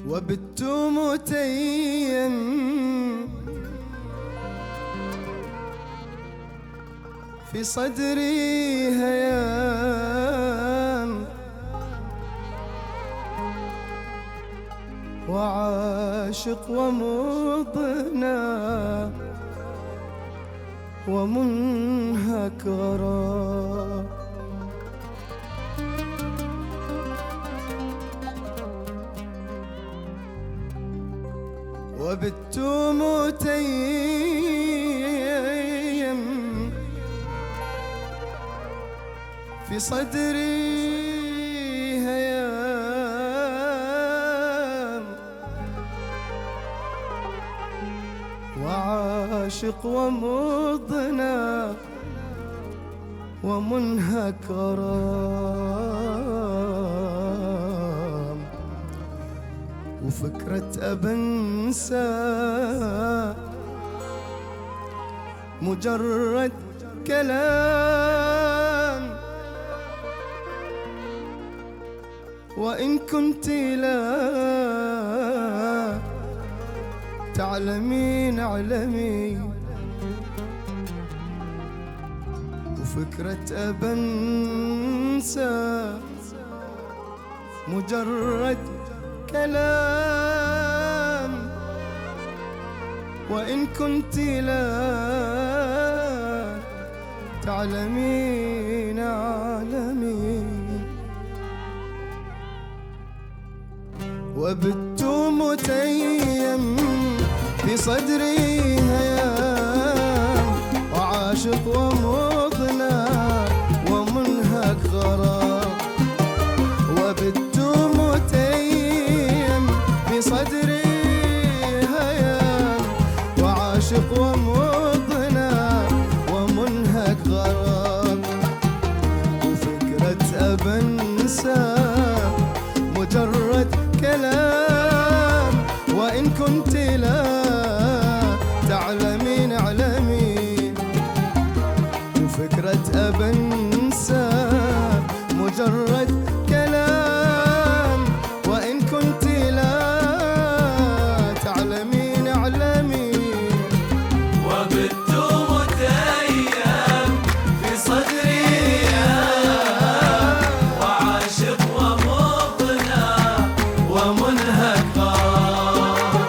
وبت متيم في صدري هيام وعاشق ومضنى ومنهك غرام. وبت متيم في صدري هيام وعاشق ومضنى ومنهك غرام. وفكرة أبنسى مجرد كلام، وإن كنت لا تعلمين اعلمي. وفكرة أبنسى مجرد كلام، وإن كنت لا تعلمين اعلمي. وبت متيم في صدري هيام وعاشق ومضنى ومنهك غرام. وبت متيم في صدري هيام وعاشق ومضنى ومنهك غرام. وفكرة أبنسى مجرد كلام، وإن كنت لا تعلمين اعلمي. وفكرة أبنسى مجرد كلام، وإن كنت لا تعلمين اعلمي. وبت متيم في صدري وعاشق ومضنى ومنهك غرام.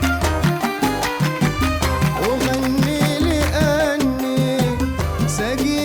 وغني لأني سقي